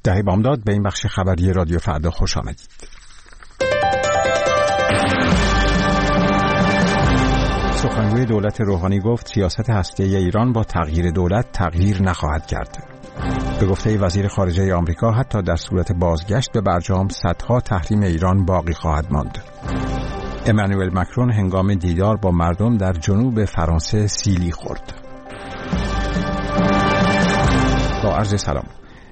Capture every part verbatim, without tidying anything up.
ده بامداد به این بخش خبری رادیو فردا خوش آمدید. سخنگوی دولت روحانی گفت سیاست هسته‌ای ایران با تغییر دولت تغییر نخواهد کرد. به گفته وزیر خارجه آمریکا حتی در صورت بازگشت به برجام صدها تحریم ایران باقی خواهد ماند. امانوئل مکرون هنگام دیدار با مردم در جنوب فرانسه سیلی خورد. با عرض سلام.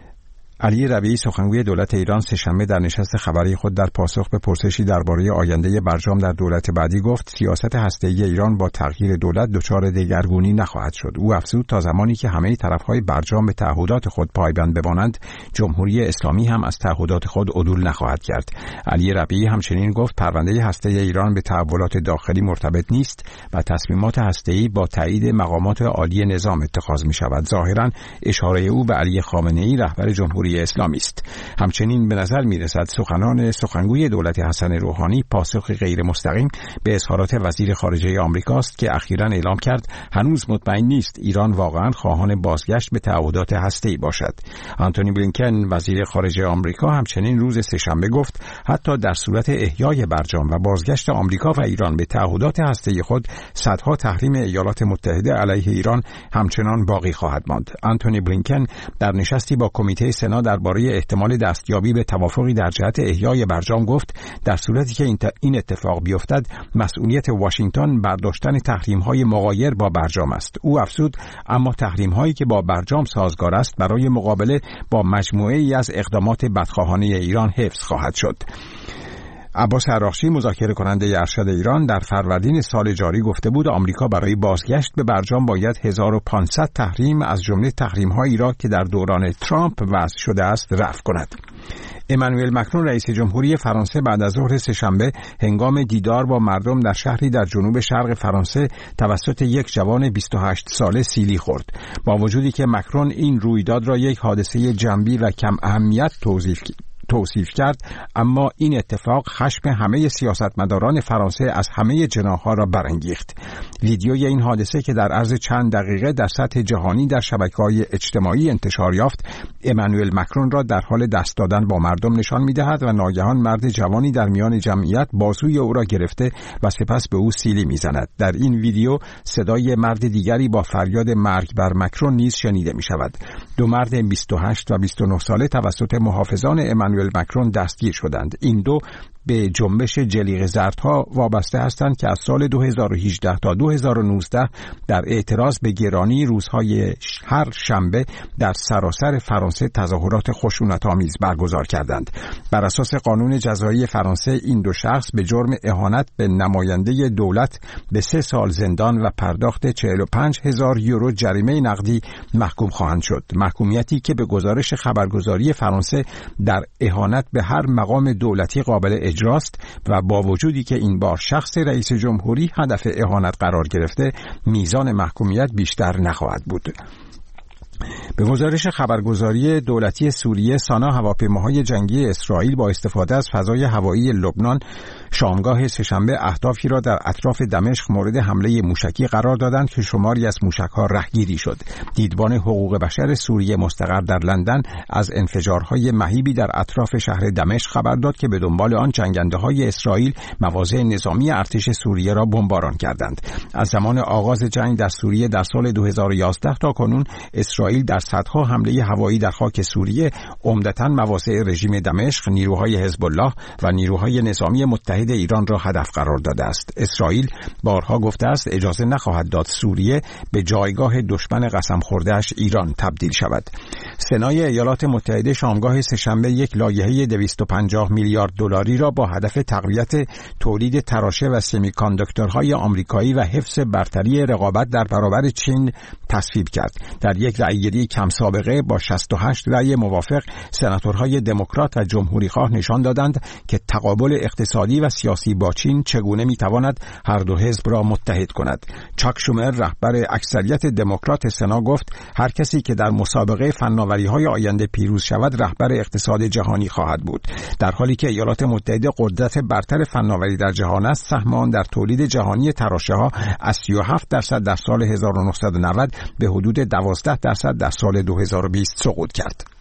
علی ربیعی سخنگوی دولت ایران سه‌شنبه در نشست خبری خود در پاسخ به پرسشی درباره آینده برجام در دولت بعدی گفت سیاست هسته‌ای ایران با تغییر دولت دچار دگرگونی نخواهد شد. او افزود تا زمانی که همه طرف‌های برجام به تعهدات خود پایبند بمانند، جمهوری اسلامی هم از تعهدات خود عدول نخواهد کرد. علی ربیعی همچنین گفت پرونده هسته‌ای ایران به تحولات داخلی مرتبط نیست و تصمیمات هسته‌ای با تایید مقامات عالی نظام اتخاذ می‌شود. ظاهراً اشاره او به علی خامنه‌ای رهبر جمهوری اسلامی است. همچنین به نظر می‌رسد سخنان سخنگوی دولت حسن روحانی پاسخ غیر مستقیم به اظهارات وزیر خارجه آمریکا است که اخیراً اعلام کرد هنوز مطمئن نیست ایران واقعاً خواهان بازگشت به تعهدات هسته‌ای باشد. آنتونی بلینکن وزیر خارجه آمریکا همچنین روز سه‌شنبه گفت حتی در صورت احیای برجام و بازگشت آمریکا و ایران به تعهدات هسته‌ای خود صدها تحریم ایالات متحده علیه ایران همچنان باقی خواهد ماند. آنتونی بلینکن در نشستی با کمیته سنا درباره احتمال دستیابی به توافقی در جهت احیای برجام گفت در صورتی که این اتفاق بیفتد مسئولیت واشنگتن برداشتن تحریم‌های مغایر با برجام است. او افزود اما تحریم‌هایی که با برجام سازگار است برای مقابله با مجموعه‌ای از اقدامات بدخواهانه ایران حفظ خواهد شد. عباس عراقچی مذاکره کننده ارشد ایران در فروردین سال جاری گفته بود آمریکا برای بازگشت به برجام باید هزار و پانصد تحریم از جمله تحریم‌هایی را که در دوران ترامپ وضع شده است رفع کند. امانوئل مکرون رئیس جمهوری فرانسه بعد از ظهر سه‌شنبه هنگام دیدار با مردم در شهری در جنوب شرق فرانسه توسط یک جوان بیست و هشت ساله سیلی خورد. با وجودی که مکرون این رویداد را یک حادثه جنبی و کم اهمیت توصیف کرد توصیف کرد اما این اتفاق خشم همه سیاستمداران فرانسه از همه جناح‌ها را برانگیخت. ویدیوی این حادثه که در عرض چند دقیقه در سطح جهانی در شبکه‌های اجتماعی انتشار یافت، امانوئل مکرون را در حال دست دادن با مردم نشان می‌دهد و ناگهان مرد جوانی در میان جمعیت بازوی او را گرفته و سپس به او سیلی می‌زند. در این ویدیو صدای مرد دیگری با فریاد مرگ بر مکرون نیز شنیده می‌شود. دو مرد بیست و هشت و بیست و نه ساله توسط محافظان امانوئل مکرون دستگیر شدند. این دو به جنبش جلیق زردها وابسته هستند که از سال دو هزار و هجده تا دو هزار و نوزده در اعتراض به گرانی روزهای هر شنبه در سراسر فرانسه تظاهرات خشونت‌آمیز برگزار کردند. بر اساس قانون جزایی فرانسه این دو شخص به جرم اهانت به نماینده دولت به سه سال زندان و پرداخت چهل و پنج هزار یورو جریمه نقدی محکوم خواهند شد. محکومیتی که به گزارش خبرگزاری فرانسه در اهانت به هر مقام دولتی قابل اجراست و با وجودی که این بار شخص رئیس جمهوری هدف اهانت قرار گرفته میزان محکومیت بیشتر نخواهد بود. به گزارش خبرگزاری دولتی سوریه سانا هواپیماهای جنگی اسرائیل با استفاده از فضای هوایی لبنان شامگاه سه‌شنبه اهدافی را در اطراف دمشق مورد حمله موشکی قرار دادند که شماری از موشک‌ها رهگیری شد. دیدبان حقوق بشر سوریه مستقر در لندن از انفجارهای مهیبی در اطراف شهر دمشق خبر داد که به دنبال آن جنگنده‌های اسرائیل مواضع نظامی ارتش سوریه را بمباران کردند. از زمان آغاز جنگ در سوریه در سال دو هزار و یازده تا کنون اسرائیل در صدها حمله هوایی در خاک سوریه عمدتاً مواضع رژیم دمشق، نیروهای حزب الله و نیروهای نظامی متحد ایران را هدف قرار داده است. اسرائیل بارها گفته است اجازه نخواهد داد سوریه به جایگاه دشمن قسم خورده‌اش ایران تبدیل شود. سنای ایالات متحده شامگاه سه‌شنبه یک لایحه دویست و پنجاه میلیارد دلاری را با هدف تقویت تولید تراشه و سمی‌کانداکتورهای آمریکایی و حفظ برتری رقابت در برابر چین تصویب کرد. در یک رأیگیری کم سابقه با شصت و هشت رأی موافق سناتورهای دموکرات و جمهوری‌خواه نشان دادند که تقابل اقتصادی و سیاسی با چین چگونه میتواند هر دو حزب را متحد کند. چاک شومر رهبر اکثریت دموکرات سنا گفت هر کسی که در مسابقه فناوری‌های آینده پیروز شود رهبر اقتصاد جهانی خواهد بود. در حالی که ایالات متحده قدرت برتر فناوری در جهان است، سهم آن در تولید جهانی تراشه‌ها از سی و هفت درصد در سال هزار و نهصد و نود به حدود دوازده درصد در سال دو هزار و بیست سقوط کرد.